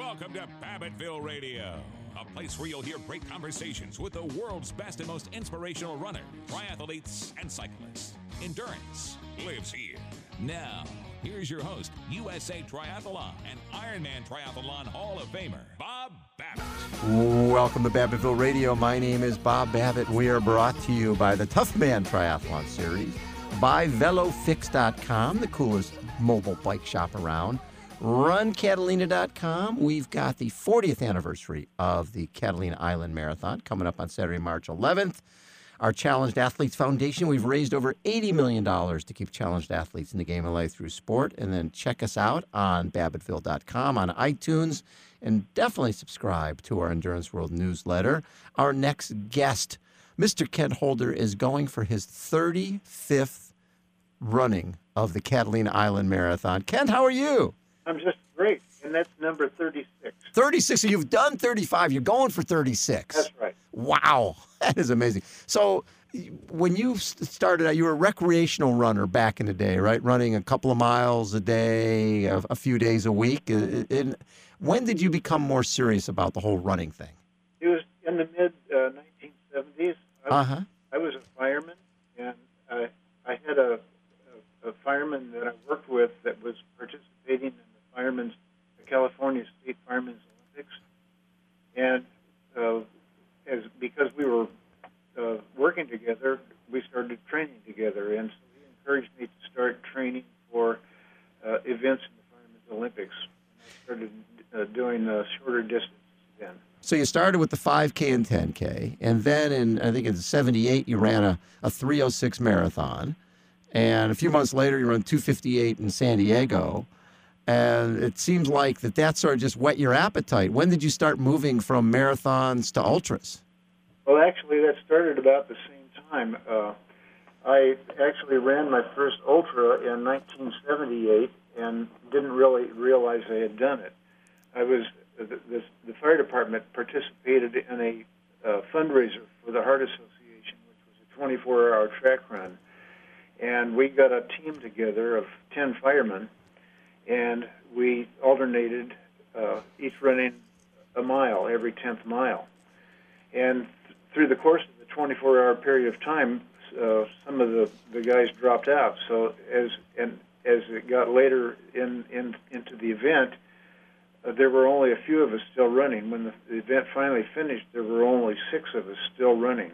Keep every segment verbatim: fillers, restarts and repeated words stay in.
Welcome to Babbitttville Radio, a place where you'll hear great conversations with the world's best and most inspirational runners, triathletes, and cyclists. Endurance lives here. Now, here's your host, U S A Triathlon and Ironman Triathlon Hall of Famer, Bob Babbitt. Welcome to Babbitttville Radio. My name is Bob Babbitt. We are brought to you by the Tough Man Triathlon Series, by Velofix dot com, the coolest mobile bike shop around, Run Catalina dot com. We've got the fortieth anniversary of the Catalina Island Marathon coming up on Saturday, March eleventh. Our Challenged Athletes Foundation, we've raised over eighty million dollars to keep challenged athletes in the game of life through sport. And then check us out on Babbitttville dot com, on iTunes, and definitely subscribe to our Endurance World newsletter. Our next guest, Mister Kent Holder, is going for his thirty-fifth running of the Catalina Island Marathon. Kent, how are you? I'm just great, and that's number thirty-six. thirty-six, so you've done thirty-five. You're going for thirty-six. That's right. Wow, that is amazing. So when you started out, you were a recreational runner back in the day, right? Running a couple of miles a day, a, a few days a week. And when did you become more serious about the whole running thing? It was in the mid uh, nineteen seventies. I was, Uh-huh. I was a fireman, and I, I had a, a, a fireman that I worked with that was participating in the firemen's, the California State Firemen's Olympics. And uh, as because we were uh, working together, we started training together, and so he encouraged me to start training for uh, events in the Firemen's Olympics. And I started uh, doing uh, shorter distances then. So you started with the five K and ten K, and then in, I think in seventy-eight, you ran a, a three oh six marathon, and a few months later, you run two fifty-eight in San Diego, and it seems like that that sort of just whet your appetite. When did you start moving from marathons to ultras? Well, actually, that started about the same time. Uh, I actually ran my first ultra in nineteen seventy-eight and didn't really realize I had done it. I was the, the, the fire department participated in a uh, fundraiser for the Heart Association, which was a twenty-four hour track run, and we got a team together of ten firemen, and we alternated, uh, each running a mile every tenth mile. And th- through the course of the twenty-four hour period of time, uh, some of the, the guys dropped out. So as and as it got later in, in into the event, uh, there were only a few of us still running. When the, the event finally finished, there were only six of us still running.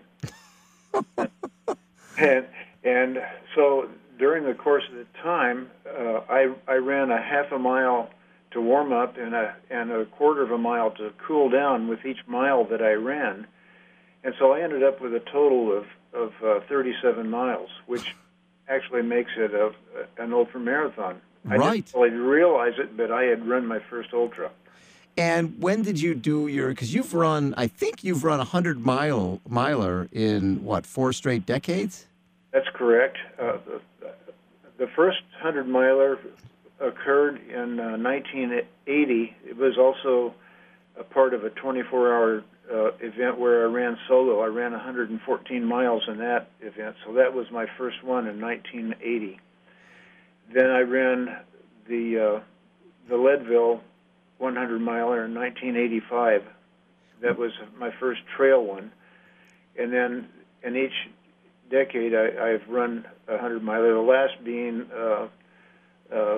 and and so during the course of the time, uh, I I ran a half a mile to warm up and a and a quarter of a mile to cool down with each mile that I ran. And so I ended up with a total of, of uh, thirty-seven miles, which actually makes it a, an ultra marathon. I Right. didn't really realize it, but I had run my first ultra. And when did you do your, because you've run, I think you've run a hundred mile miler in, what, four straight decades? That's correct. Uh, the, the first hundred miler occurred in uh, nineteen eighty. It was also a part of a twenty-four hour uh, event where I ran solo. I ran one hundred fourteen miles in that event, so that was my first one in nineteen eighty. Then I ran the uh, the Leadville one hundred miler in nineteen eighty-five. That was my first trail one. And then in each decade, I, I've run a hundred miler. The last being uh, uh,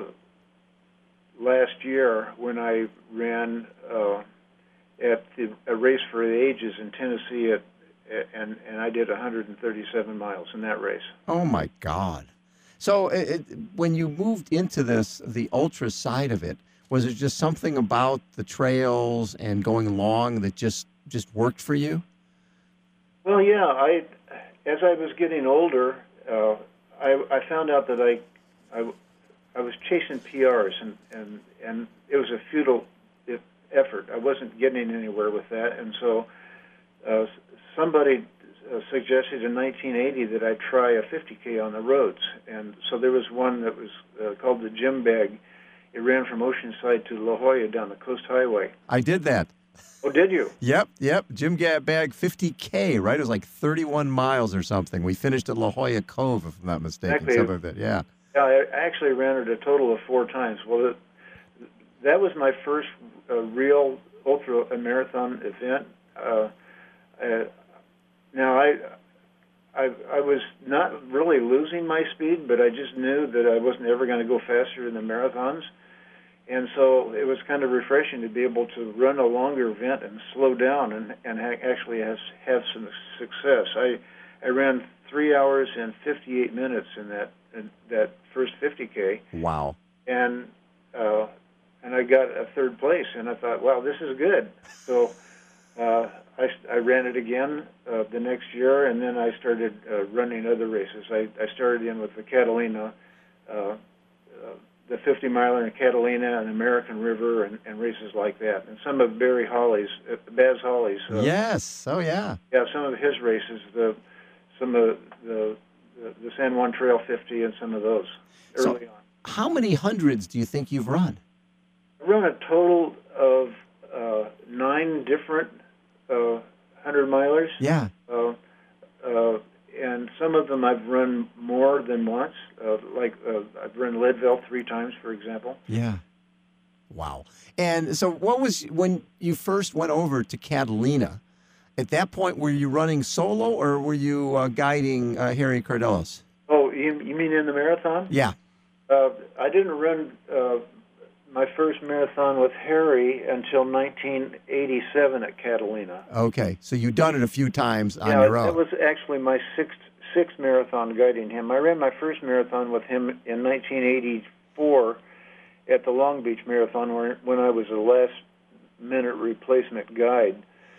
last year when I ran uh, at the, a race for the ages in Tennessee, at, and and I did one hundred thirty-seven miles in that race. Oh my God! So it, it, when you moved into this, the ultra side of it, was it just something about the trails and going long that just just worked for you? Well, yeah. I as I was getting older, uh, I, I found out that I, I I was chasing P Rs, and, and, and it was a futile effort. I wasn't getting anywhere with that, and so uh, somebody uh, suggested in nineteen eighty that I try a fifty K on the roads, and so there was one that was uh, called the Gym Bag. It ran from Oceanside to La Jolla down the Coast Highway. I did that. Oh, did you? Yep, yep. Jim Gab Bag fifty K, right? It was like thirty-one miles or something. We finished at La Jolla Cove, if I'm not mistaken. Exactly. Something like that, yeah. Yeah, I actually ran it a total of four times. Well, the, that was my first uh, real ultra marathon event. Uh, uh, now I, I I was not really losing my speed, but I just knew that I wasn't ever going to go faster in the marathons, and so it was kind of refreshing to be able to run a longer event and slow down and and ha- actually has have some success. I I ran three hours and fifty-eight minutes in that in that first fifty K. Wow. And uh, and I got a third place, and I thought, wow, this is good. So uh, I, I ran it again uh, the next year, and then I started uh, running other races. I, I started in with the Catalina, uh, uh, the fifty miler in Catalina and American River, and, and races like that. And some of Barry Holly's, uh, Baz Holly's. Uh, Yes. Oh, yeah. Yeah, some of his races, the some of the the, the San Juan Trail fifty, and some of those early So- on. How many hundreds do you think you've run? I run a total of uh, nine different uh, hundred milers. Yeah. Uh, uh, and some of them I've run more than once. Uh, like uh, I've run Leadville three times, for example. Yeah. Wow. And so what was, when you first went over to Catalina, at that point, were you running solo or were you uh, guiding uh, Harry Cardelos? Oh, you, you mean in the marathon? Yeah. Uh, I didn't run uh, my first marathon with Harry until nineteen eighty-seven at Catalina. Okay. So you've done it a few times on yeah, your own. that was actually my sixth sixth marathon guiding him. I ran my first marathon with him in nineteen eighty-four at the Long Beach Marathon, where, when I was a last-minute replacement guide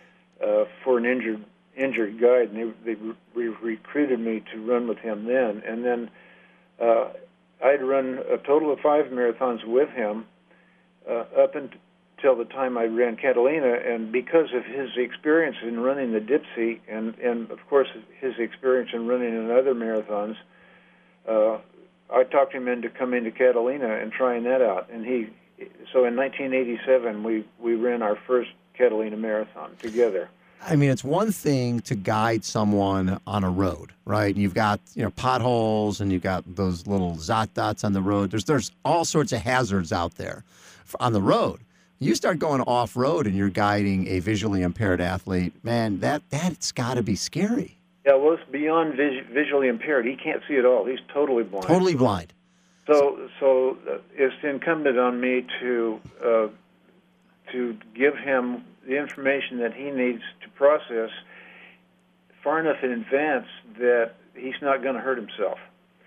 uh, for an injured injured guide, and they, they re- recruited me to run with him then. And then uh, I'd run a total of five marathons with him uh, up until the time I ran Catalina, and because of his experience in running the Dipsy and, and of course, his experience in running in other marathons, uh, I talked him into coming to Catalina and trying that out. And he, so in nineteen eighty-seven, we, we ran our first Catalina marathon together. I mean, it's one thing to guide someone on a road, right? You've got, you know, potholes and you've got those little zot dots on the road. There's there's all sorts of hazards out there on the road. You start going off-road and you're guiding a visually impaired athlete, man, that, that's got to be scary. Yeah, well, it's beyond vis- visually impaired. He can't see at all. He's totally blind. Totally blind. So, so uh, it's incumbent on me to uh, to give him the information that he needs to process far enough in advance that he's not going to hurt himself.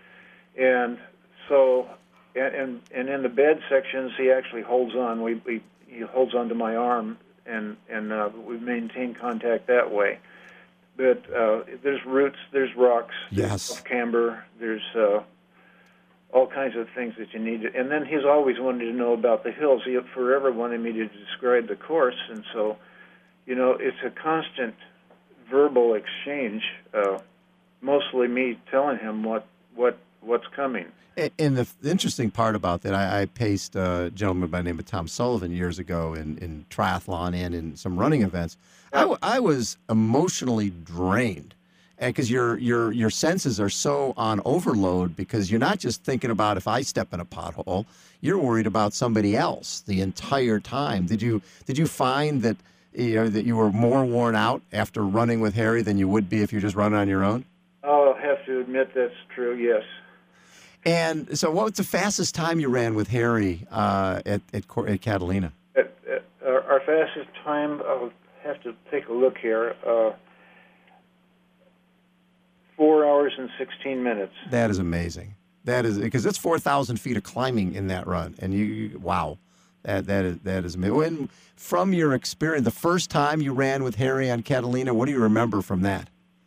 And so, and, and and in the bed sections, he actually holds on. We, we he holds on to my arm, and and uh, we maintain contact that way. But uh, there's roots, there's rocks, Yes. there's camber, there's uh, all kinds of things that you need to. And then he's always wanted to know about the hills. He forever wanted me to describe the course, and so, you know, it's a constant verbal exchange. Uh, mostly me telling him what what what's coming. And the, the interesting part about that, I, I paced a gentleman by the name of Tom Sullivan years ago in, in triathlon and in some running events. I, w- I was emotionally drained because your your your senses are so on overload because you're not just thinking about if I step in a pothole, you're worried about somebody else the entire time. Did you did you find that you know that you were more worn out after running with Harry than you would be if you're just running on your own? I'll have to admit that's true. Yes. And so, what was the fastest time you ran with Harry uh, at, at at Catalina? At, at, our, our fastest time, I'll have to take a look here. Uh, four hours and sixteen minutes. That is amazing. That is because it's four thousand feet of climbing in that run, and you, you wow, that that is that is amazing. When, from your experience, the first time you ran with Harry on Catalina, what do you remember from that?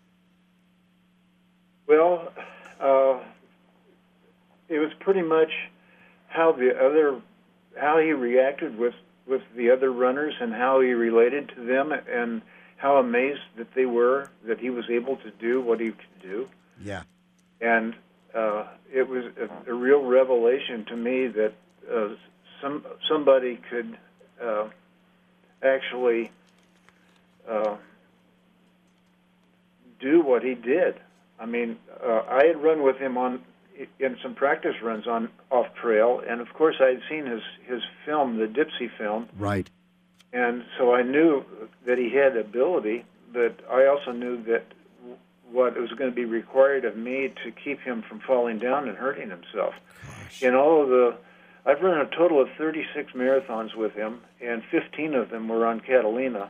Well, uh, it was pretty much how the other, how he reacted with, with the other runners and how he related to them and how amazed that they were that he was able to do what he could do. Yeah. And uh, it was a, a real revelation to me that uh, some somebody could uh, actually uh, do what he did. I mean, uh, I had run with him on in some practice runs on off trail, and of course I had seen his his film, the Dipsy film, Right. and so I knew that he had ability, but I also knew that what was going to be required of me to keep him from falling down and hurting himself. Gosh. In all of the, I've run a total of thirty-six marathons with him, and fifteen of them were on Catalina,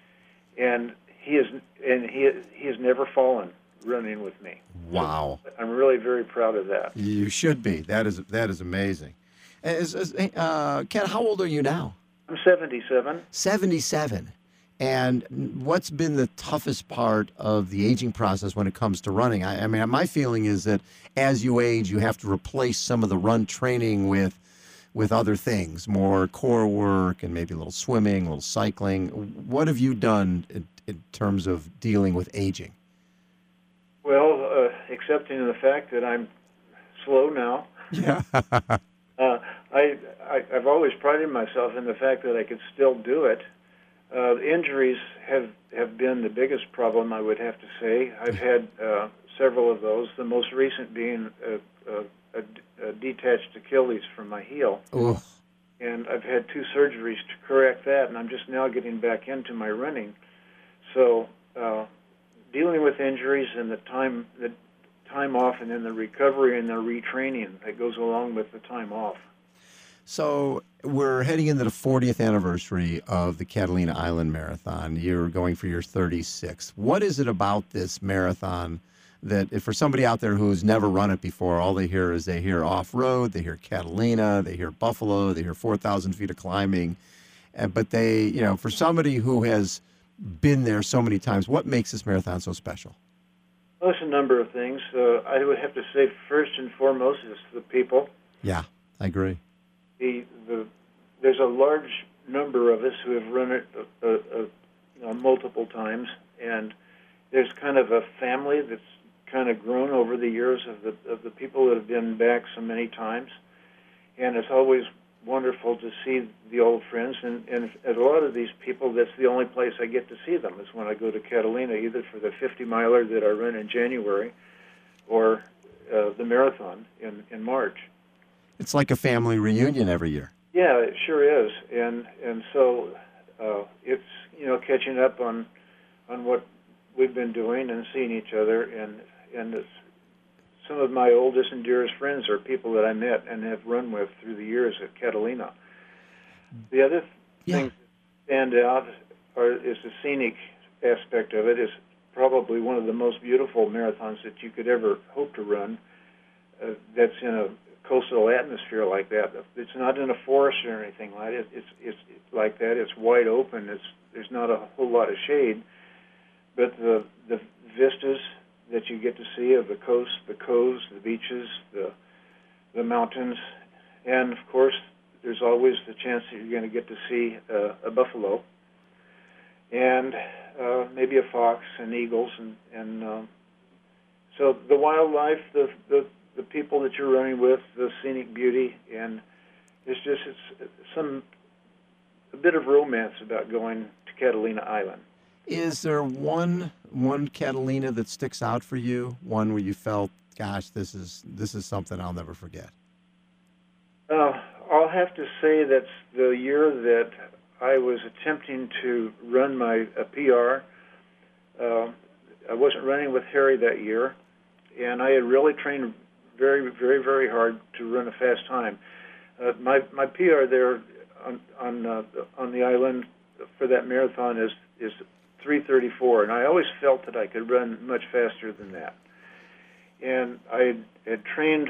and he is and he he has never fallen running with me. Wow. So I'm really very proud of that. You should be. That is that is amazing. Is, is, uh, Ken, how old are you now? I'm seventy-seven. seventy-seven. And what's been the toughest part of the aging process when it comes to running? I, I mean, my feeling is that as you age, you have to replace some of the run training with with other things, more core work and maybe a little swimming, a little cycling. What have you done in, in terms of dealing with aging? Well, uh, accepting the fact that I'm slow now. Yeah. uh, I, I I've always prided myself in the fact that I could still do it. Uh, injuries have, have been the biggest problem, I would have to say. I've had uh, several of those, the most recent being a, a, a, a detached Achilles from my heel. Oh. And I've had two surgeries to correct that, and I'm just now getting back into my running. So uh, dealing with injuries and the time, the time off and then the recovery and the retraining that goes along with the time off. So we're heading into the fortieth anniversary of the Catalina Island Marathon. You're going for your thirty-sixth. What is it about this marathon that, if for somebody out there who's never run it before, all they hear is they hear off-road, they hear Catalina, they hear Buffalo, they hear four thousand feet of climbing. Uh, but they, you know, for somebody who has been there so many times, what makes this marathon so special? Well, there's a number of things. Uh, I would have to say first and foremost is the people. Yeah, I agree. The, the, there's a large number of us who have run it uh, uh, uh, multiple times, and there's kind of a family that's kind of grown over the years of the of the people that have been back so many times, and it's always wonderful to see the old friends. And, and as a lot of these people, that's the only place I get to see them is when I go to Catalina, either for the fifty miler that I run in January, or uh, the marathon in in March. It's like a family reunion every year. Yeah, it sure is, and and so uh, it's you know catching up on on what we've been doing and seeing each other, and and it's, some of my oldest and dearest friends are people that I met and have run with through the years at Catalina. The other Yeah. things that stand out are, is the scenic aspect of it. Is probably one of the most beautiful marathons that you could ever hope to run. Uh, that's in a coastal atmosphere like that. It's not in a forest or anything like it. It's it's like that. It's wide open. It's there's not a whole lot of shade, but the the vistas that you get to see of the coast, the coves, the beaches, the the mountains, and of course there's always the chance that you're going to get to see uh, a buffalo and uh, maybe a fox and eagles, and and um, so the wildlife, the the the people that you're running with, the scenic beauty, and it's just it's some a bit of romance about going to Catalina Island. Is there one one Catalina that sticks out for you? One where you felt, gosh, this is this is something I'll never forget. Uh, I'll have to say that's the year that I was attempting to run my a P R. Uh, I wasn't running with Harry that year, and I had really trained very, very, very hard to run a fast time. Uh, my my P R there on on uh, on the island for that marathon is is three thirty-four, and I always felt that I could run much faster than that. And I had, had trained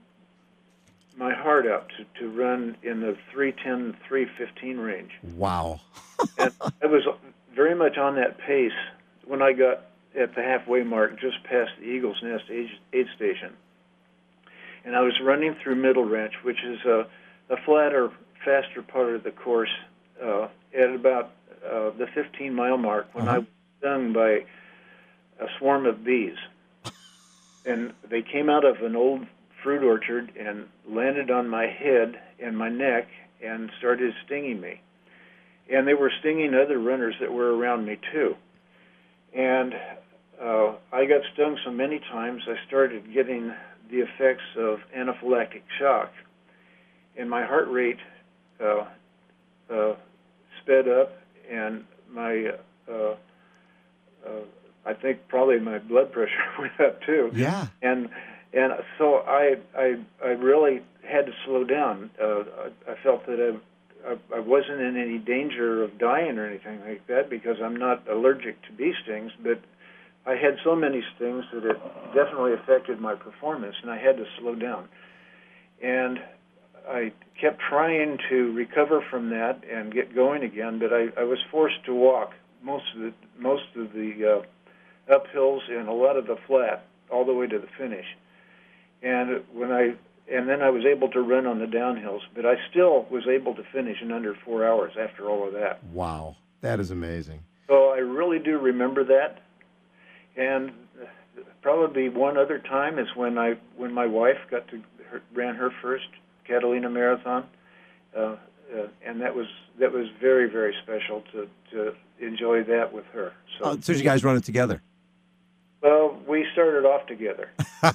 my heart out to, to run in the three ten, three fifteen range. Wow. And I was very much on that pace when I got at the halfway mark, just past the Eagle's Nest aid, aid station. And I was running through Middle Ranch, which is a, a flatter, faster part of the course, uh, at about uh, the fifteen-mile mark when uh-huh. I was stung by a swarm of bees. And they came out of an old fruit orchard and landed on my head and my neck and started stinging me. And they were stinging other runners that were around me, too. And uh, I got stung so many times, I started getting the effects of anaphylactic shock, and my heart rate uh, uh, sped up, and my uh, uh, I think probably my blood pressure went up too. Yeah. And and so I I I really had to slow down. Uh, I, I felt that I, I I wasn't in any danger of dying or anything like that because I'm not allergic to bee stings, but I had so many stings that it definitely affected my performance, and I had to slow down. And I kept trying to recover from that and get going again, but I, I was forced to walk most of the most of the uh, uphills and a lot of the flat all the way to the finish. And when I and then I was able to run on the downhills, but I still was able to finish in under four hours after all of that. Wow, that is amazing. So I really do remember that. And probably one other time is when I when my wife got to her, ran her first Catalina Marathon, uh, uh, and that was that was very very special to, to enjoy that with her. So, Oh, so did you guys run it together? well, we started off together.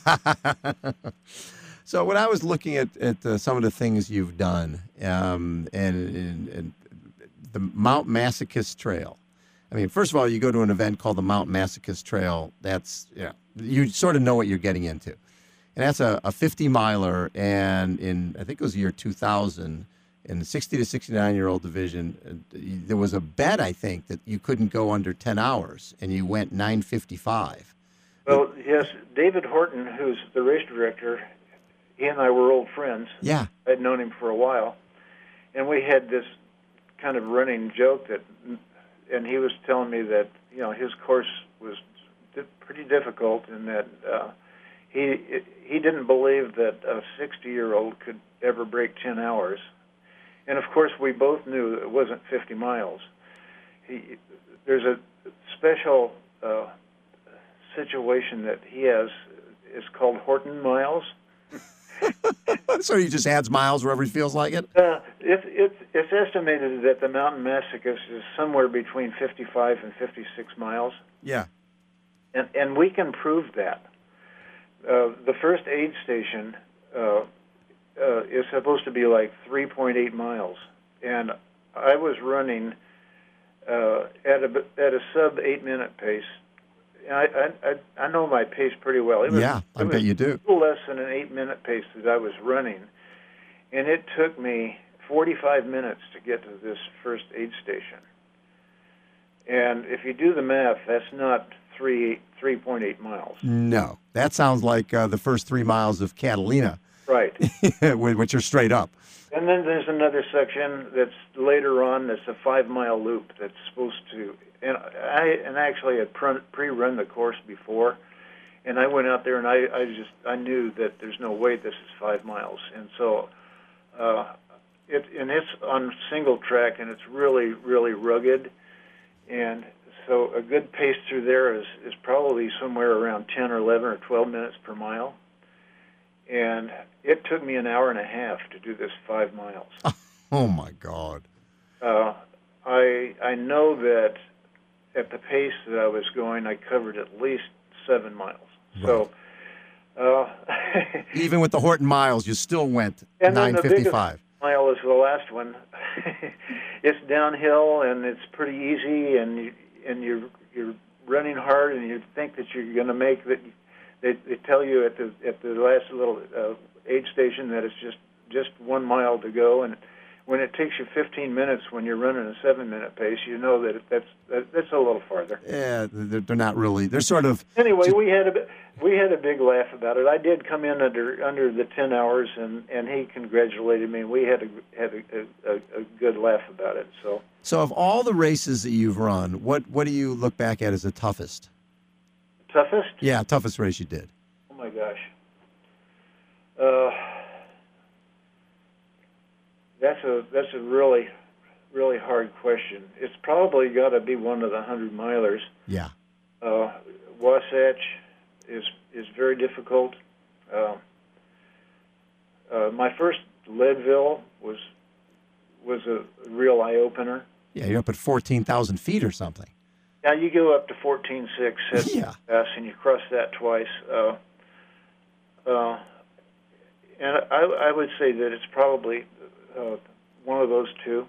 So when I was looking at, at uh, some of the things you've done, um, and, and, and the Mount Masochist Trail, I mean, first of all, you go to an event called the Mount Masochist Trail. That's, yeah, you sort of know what you're getting into. And that's a, a fifty miler, and in, I think it was the year two thousand, in the sixty to sixty-nine-year-old division, uh, there was a bet, I think, that you couldn't go under ten hours, and you went nine fifty-five. Well, yes, David Horton, who's the race director, he and I were old friends. Yeah. I'd known him for a while, and we had this kind of running joke that, and he was telling me that, you know, his course was pretty difficult and that uh, he he didn't believe that a sixty-year-old could ever break ten hours. And, of course, we both knew it wasn't fifty miles. He, there's a special uh, situation that he has. It's called Horton Miles. So he just adds miles wherever he feels like it? Uh, it's, it's, it's estimated that the Mountain Masochist is somewhere between fifty-five and fifty-six miles. Yeah. And, and we can prove that. Uh, the first aid station uh, uh, is supposed to be like three point eight miles. And I was running uh, at a, at a sub eight-minute pace. I, I I know my pace pretty well. It was, Yeah, I it was bet you do. a little less than an eight-minute pace that I was running. And it took me forty-five minutes to get to this first aid station. And if you do the math, that's not three three point eight miles. No, that sounds like uh, the first three miles of Catalina, Right. which are straight up. And then there's another section that's later on that's a five-mile loop that's supposed to, and I and actually had pre-run the course before, and I went out there and I, I just, I knew that there's no way this is five miles. And so, uh, it, and it's on single track and it's really, really rugged. And so a good pace through there is, is probably somewhere around ten or eleven or twelve minutes per mile. And it took me an hour and a half to do this five miles. Oh, my God. Uh, I I know that at the pace that I was going, I covered at least seven miles. Right. So, uh, Even with the Horton miles, you still went and then nine the fifty-five. biggest mile is the last one. It's downhill and it's pretty easy, and you, and you're you're running hard, and you think that you're going to make that. They, they tell you at the at the last little uh, aid station that it's just just one mile to go, and when it takes you fifteen minutes when you're running a seven-minute pace, you know that that's that, that's a little farther. Yeah, they're, they're not really. They're sort of. Anyway, just, we had a we had a big laugh about it. I did come in under under the ten hours, and, and he congratulated me. And we had a had a, a, a good laugh about it. So. So, of all the races that you've run, what what do you look back at as the toughest? Toughest? Yeah, toughest race you did. Oh my gosh. Uh, that's a that's a really really hard question. It's probably got to be one of the hundred milers. Yeah. Uh, Wasatch is is very difficult. Uh, uh, my first Leadville was was a real eye opener. Yeah, you're up at fourteen thousand feet or something. Now you go up to fourteen six at Yeah. Pass, and you cross that twice. Uh, uh, and I, I would say that it's probably uh, one of those two.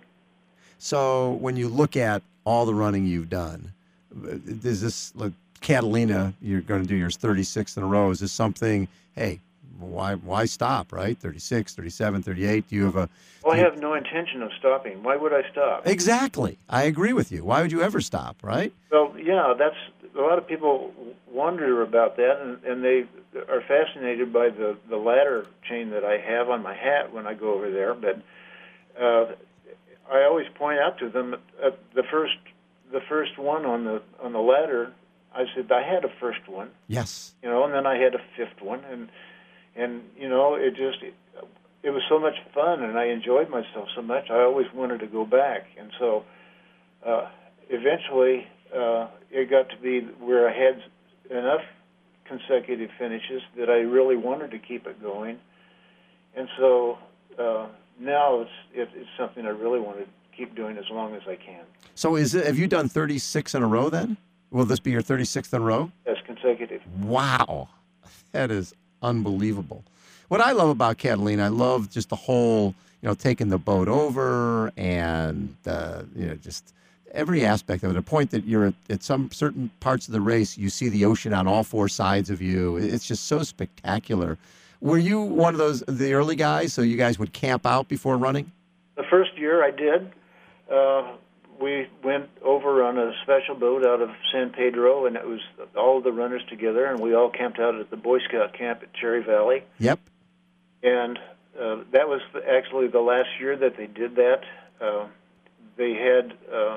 So when you look at all the running you've done, is this like Catalina? You're going to do yours thirty-sixth in a row. Is this something? Hey, why why stop? Right, thirty-six, thirty-seven, thirty-eight. Do you have a? Well, I have no intention of stopping. Why would I stop? Exactly. I agree with you. Why would you ever stop? Right. Well, yeah, that's a lot of people wonder about that, and, and they are fascinated by the the ladder chain that I have on my hat when I go over there. But uh, I always point out to them uh, the first the first one on the on the ladder. I said I had a first one. Yes. You know, and then I had a fifth one, and and you know, it just it, it was so much fun, and I enjoyed myself so much. I always wanted to go back, and so uh, eventually uh, it got to be where I had enough consecutive finishes that I really wanted to keep it going, and so uh, now it's it, it's something I really want to keep doing as long as I can. So is it? Have you done thirty-six in a row then? Will this be your thirty-sixth in a row? Yes, consecutive. Wow, that is unbelievable. What I love about Catalina, I love just the whole, you know, taking the boat over and, uh, you know, just every aspect of it. A point that you're at, at some certain parts of the race, you see the ocean on all four sides of you. It's just so spectacular. Were you one of those, the early guys, so you guys would camp out before running? The first year I did. Uh, we went over on a special boat out of San Pedro, and it was all of the runners together, and we all camped out at the Boy Scout camp at Cherry Valley. Yep. And uh, that was actually the last year that they did that. Uh, they had uh,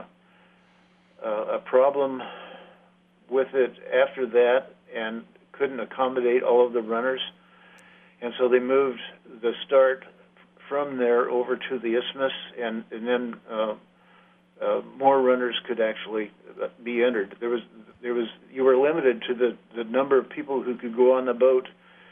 uh, a problem with it after that and couldn't accommodate all of the runners. And so they moved the start from there over to the Isthmus, and, and then uh, uh, more runners could actually be entered. There was, there was, you were limited to the, the number of people who could go on the boat.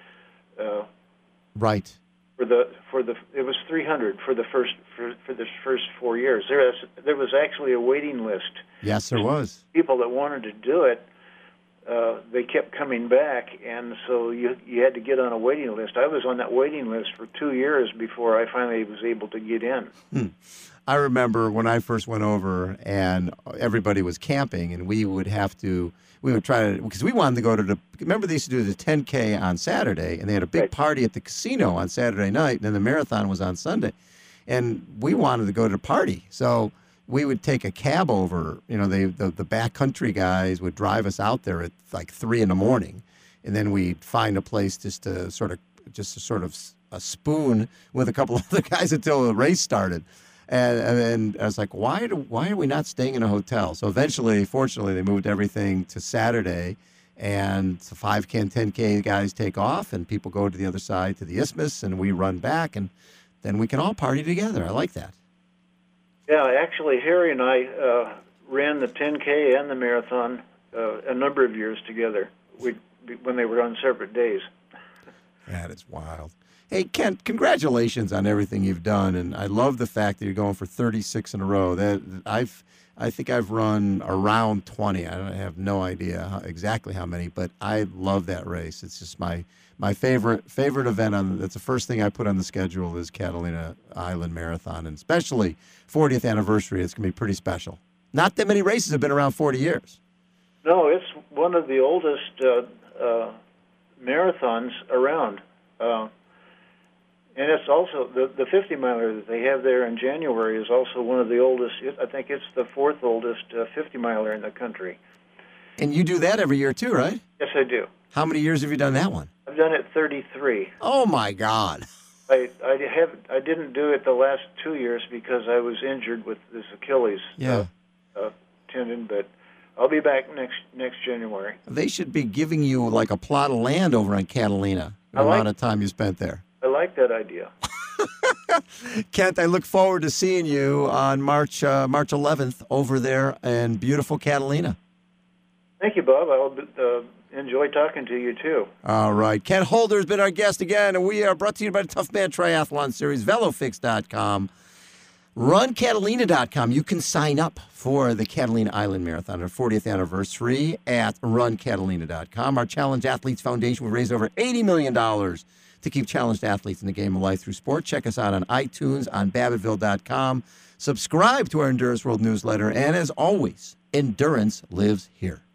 Uh, Right. For the for the it was three hundred for the first for, for the first four years. There was there was actually a waiting list. Yes, there was. People that wanted to do it, uh, they kept coming back, and so you you had to get on a waiting list. I was on that waiting list for two years before I finally was able to get in. Hmm. I remember when I first went over and everybody was camping, and we would have to, we would try to, because we wanted to go to the, remember they used to do the ten K on Saturday, and they had a big Right. party at the casino on Saturday night, and then the marathon was on Sunday. And we wanted to go to the party. So we would take a cab over, you know, they, the, the backcountry guys would drive us out there at like three in the morning. And then we'd find a place just to sort of, just to sort of a spoon with a couple of other guys until the race started. And, and then I was like, why do, why are we not staying in a hotel? So eventually, fortunately, they moved everything to Saturday, and the five K and ten K guys take off, and people go to the other side to the Isthmus, and we run back, and then we can all party together. I like that. Yeah, actually, Harry and I uh, ran the ten K and the marathon uh, a number of years together. We when they were on separate days. That is wild. Hey, Kent, congratulations on everything you've done, and I love the fact that you're going for thirty-six in a row. That I've, I think I've run around twenty. I, don't, I have no idea how, exactly how many, but I love that race. It's just my my favorite favorite event. On that's the first thing I put on the schedule is Catalina Island Marathon, and especially fortieth anniversary. It's going to be pretty special. Not that many races have been around forty years. No, it's one of the oldest uh, uh, marathons around. Uh, And it's also, the, the fifty miler that they have there in January is also one of the oldest, I think it's the fourth oldest uh, fifty miler in the country. And you do that every year too, right? Yes, I do. How many years have you done that one? I've done it thirty-three. Oh, my God. I, I, have, I didn't do it the last two years because I was injured with this Achilles Yeah. uh, uh, tendon, but I'll be back next next January. They should be giving you like a plot of land over on Catalina, the I like- amount of time you spent there. I like that idea. Kent, I look forward to seeing you on March uh, March eleventh over there in beautiful Catalina. Thank you, Bob. I'll uh, enjoy talking to you, too. All right. Kent Holder has been our guest again, and we are brought to you by the Tough Man Triathlon Series, Velofix dot com. run catalina dot com. You can sign up for the Catalina Island Marathon, our fortieth anniversary, at run catalina dot com. Our Challenged Athletes Foundation will raise over eighty million dollars to keep challenged athletes in the game of life through sport. Check us out on iTunes, on Babbittville dot com. Subscribe to our Endurance World newsletter. And as always, endurance lives here.